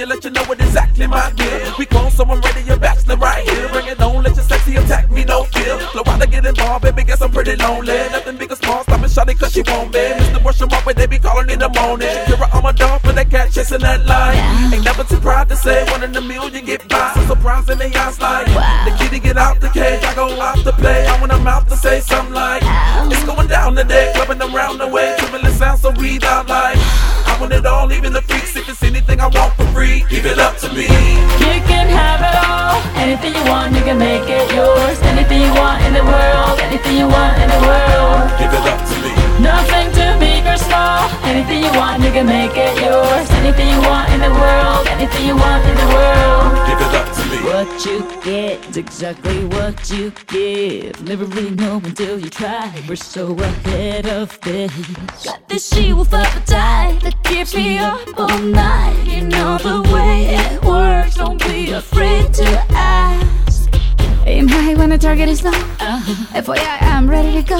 and let you know what exactly my gear. We call someone ready, your bachelor right here. Bring it on, let your sexy attack me, no fear. Flow out to get involved, baby, guess I'm pretty lonely. Nothing big or small, stop and shot it cause she won't be. Mr. Worship up when they be calling in the morning. Shakira on my dog for that cat chasing that line. Ain't never too proud to say 1 in a million get by. So surprised in the eyes like the kitty get out the cage, I go out to play. I want a mouth to say something like it's going down today, clubbing around the way. Tripping sound so read out like I want it all, even the freaks. If it's anything I want for free, give it up to me. You can have it all, anything you want, you can make it yours. Anything you want in the world, anything you want in the world, give it up to me. Nothing too big or small, anything you want, you can make it yours. Anything you want in the world, anything you want in the world, give it up to me. What you get is exactly what you give. Never really know until you try. We're so ahead of this. Got this she-wolf appetite that keeps me up all night. You know the way it works, don't be afraid to ask. Aim high when the target is low. FYI, I'm ready to go.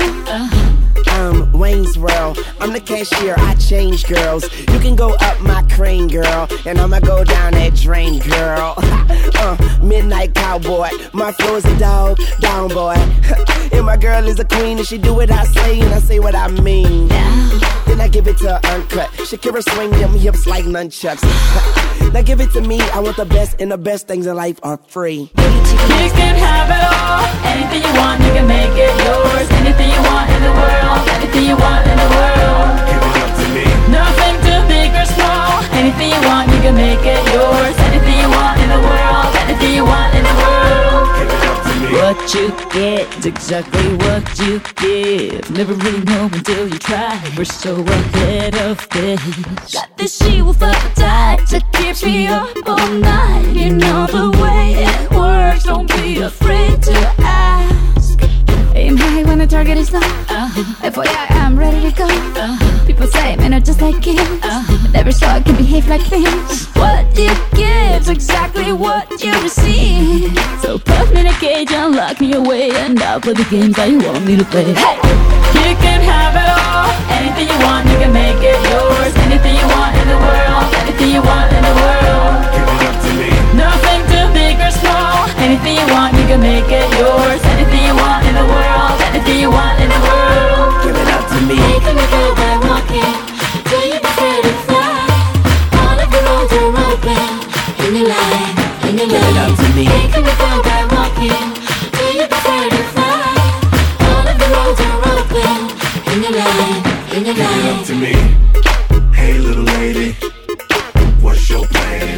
I'm Wayne's World, I'm the cashier, I change girls. You can go up my crane, girl, and I'ma go down that drain, girl. Midnight cowboy, my flow is a dog, down boy. And my girl is a queen, and she do what I say, and I say what I mean. Then I give it to her uncut. Shakira swing them hips like nunchucks. Now give it to me, I want the best, and the best things in life are free. You can have it all, anything you want, you can make it yours. Anything you want in the world, anything you want in the world, give it up to me. Nothing too big or small, anything you want, you can make it yours. Anything you want in the world, anything you want in the world, give it up to me. What you get is exactly what you give. Never really know until you try. We're so ahead of this. Got this she-wolf appetite that keeps me up all night. You know the way it works, don't be afraid to ask. Aim high when the target is low. FYI, I'm ready to go. People say men are just like kids, but never saw it can behave like things. What you give is exactly what you receive. So put me in a cage and lock me away, and I'll play the games that you want me to play. Hey! You can have it all, anything you want, you can make it yours. Anything you want in the world, anything you want in the world, give it up to me. Nothing too big or small, anything you want, you can make it yours. Anything you want in the world, anything you want in the world, Give it up to me. Making me feel by walking, do you prefer to fly? All of the roads are open, in your life, in your Give it up life. to me. Making me feel by walking, do you prefer to fly? All of the roads are open, in your life, in your Give it up life. to me. Hey little lady, what's your plan?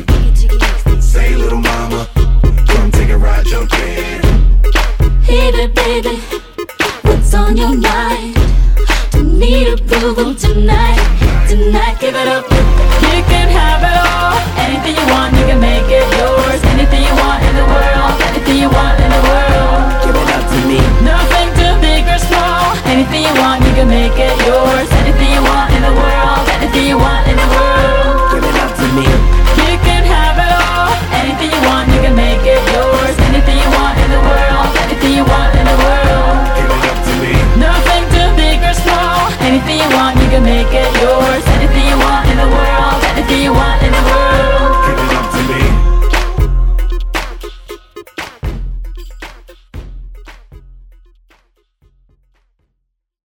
Say little mama, come take a ride, jump in. Hey there, baby, what's on your mind? Don't need approval tonight, tonight, give it up. You can have it all, anything you want, you can make it yours. Anything you want in the world, anything you want in the world, Give it up to me. Nothing too big or small, anything you want, you can make it yours. Anything you want in the world, anything you want in the world, Give it up to me. you can have it all, anything you want, you can make it yours. Anything you want in the world, anything you want in the world, Give it up to me. Nothing too big or small, anything you want, you can make it yours. Anything you want in the world.